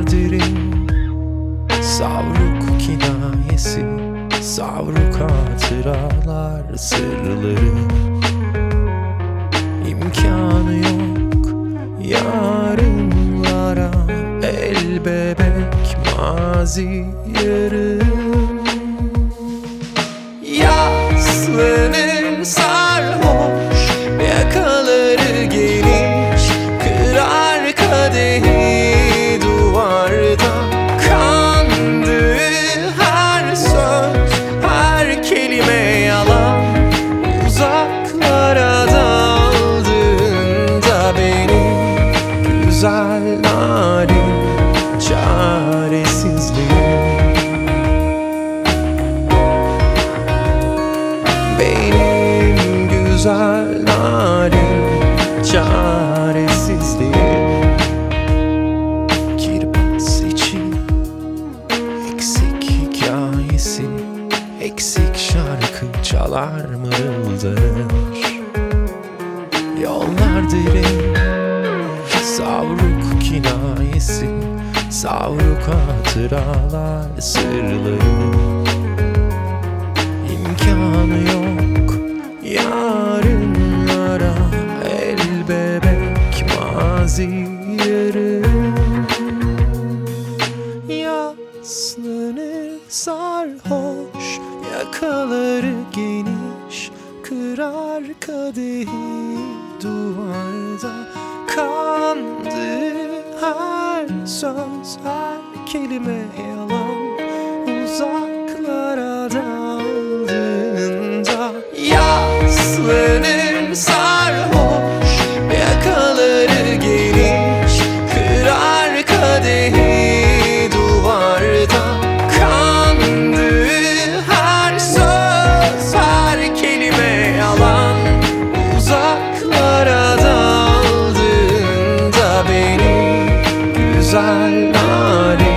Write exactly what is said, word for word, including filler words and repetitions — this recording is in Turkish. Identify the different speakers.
Speaker 1: Yollar derin, savruk kinayesi, savruk hatıralar, sırları. İmkanı yok yarınlara, el bebek mazi yarım. Yaslanır sarhoş, yakaları geniş, kırar kadehi duvarda. Kandı her söz, her kelime yalan, uzaklara daldığında benim güzel narin çaresizliğim. Benim güzel narin çaresizliğim. Kirpas için eksik hikayesi, eksik şarkı çalar mırıldanır. Yollar derin, savruk kinayesi, savruk hatıralar, sırları. İmkanı yok yarınlara, el bebek mazi yarım. Yaslanır sarhoş, yakaları geniş, kırar kadehi duvarda. Kandı her söz, her kelime yalan, uzaklara daldığında. Yaslanır sarhoş, yakaları geniş, kırar kadehi duvarda. Kandı her söz, her kelime yalan, uzaklara daldığında benim güzel narin